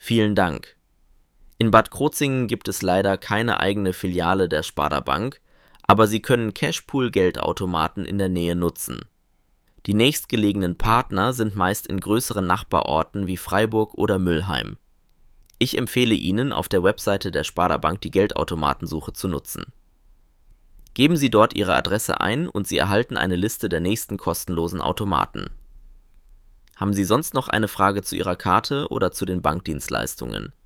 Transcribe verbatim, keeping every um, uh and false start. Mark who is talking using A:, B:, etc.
A: Vielen Dank. In Bad Krozingen gibt es leider keine eigene Filiale der Sparda Bank, aber Sie können Cashpool-Geldautomaten in der Nähe nutzen. Die nächstgelegenen Partner sind meist in größeren Nachbarorten wie Freiburg oder Mülheim. Ich empfehle Ihnen, auf der Webseite der Sparda Bank die Geldautomatensuche zu nutzen. Geben Sie dort Ihre Adresse ein und Sie erhalten eine Liste der nächsten kostenlosen Automaten. Haben Sie sonst noch eine Frage zu Ihrer Karte oder zu den Bankdienstleistungen?